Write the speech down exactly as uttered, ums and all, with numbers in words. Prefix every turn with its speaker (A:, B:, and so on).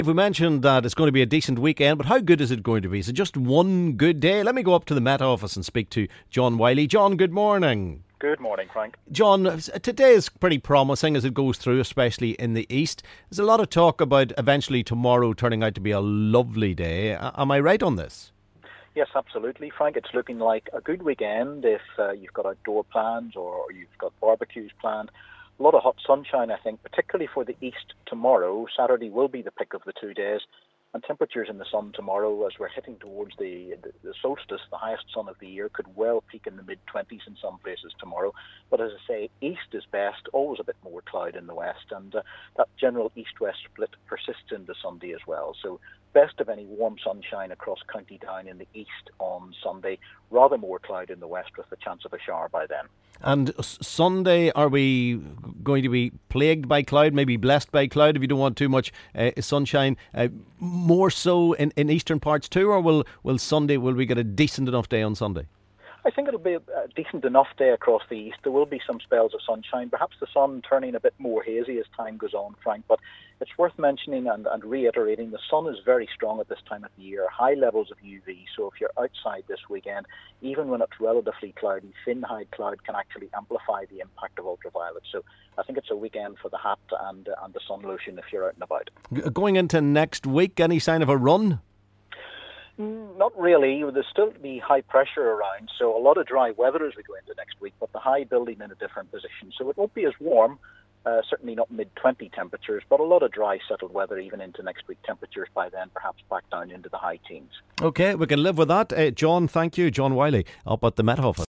A: We mentioned that it's going to be a decent weekend, but how good is it going to be? Is it just one good day? Let me go up to the Met Office and speak to John Wiley. John, good morning.
B: Good morning, Frank.
A: John, today is pretty promising as it goes through, especially in the east. There's a lot of talk about eventually tomorrow turning out to be a lovely day. Am I right on this?
B: Yes, absolutely, Frank. It's looking like a good weekend if uh, you've got outdoor plans or you've got barbecues planned. A lot of hot sunshine, I think, particularly for the east tomorrow. Saturday will be the pick of the two days. And temperatures in the sun tomorrow, as we're heading towards the, the, the solstice, the highest sun of the year, could well peak in the mid-twenties in some places tomorrow. But as I say, east is best, always a bit more cloud in the west. And uh, that general east-west split persists into Sunday as well. So best of any warm sunshine across County Down in the east on Sunday, rather more cloud in the west with the chance of a shower by then.
A: And Sunday, are we going to be plagued by cloud, maybe blessed by cloud if you don't want too much uh, sunshine? Uh, more so in, in eastern parts too, or will, will Sunday, will we get a decent enough day on Sunday?
B: I think it'll be a decent enough day across the east. There will be some spells of sunshine, perhaps the sun turning a bit more hazy as time goes on, Frank, but it's worth mentioning and, and reiterating the sun is very strong at this time of the year, high levels of U V, so if you're outside this weekend, even when it's relatively cloudy, thin high cloud can actually amplify the impact of ultraviolet. So I think it's a weekend for the hat and, uh, and the sun lotion if you're out and about.
A: Going into next week, any sign of a run?
B: Not really. There's still be high pressure around, so a lot of dry weather as we go into next week, but the high building in a different position. So it won't be as warm, uh, certainly not mid twenty temperatures, but a lot of dry, settled weather even into next week. Temperatures by then perhaps back down into the high teens.
A: OK, we can live with that. Uh, John, thank you. John Wiley up at the Met Office.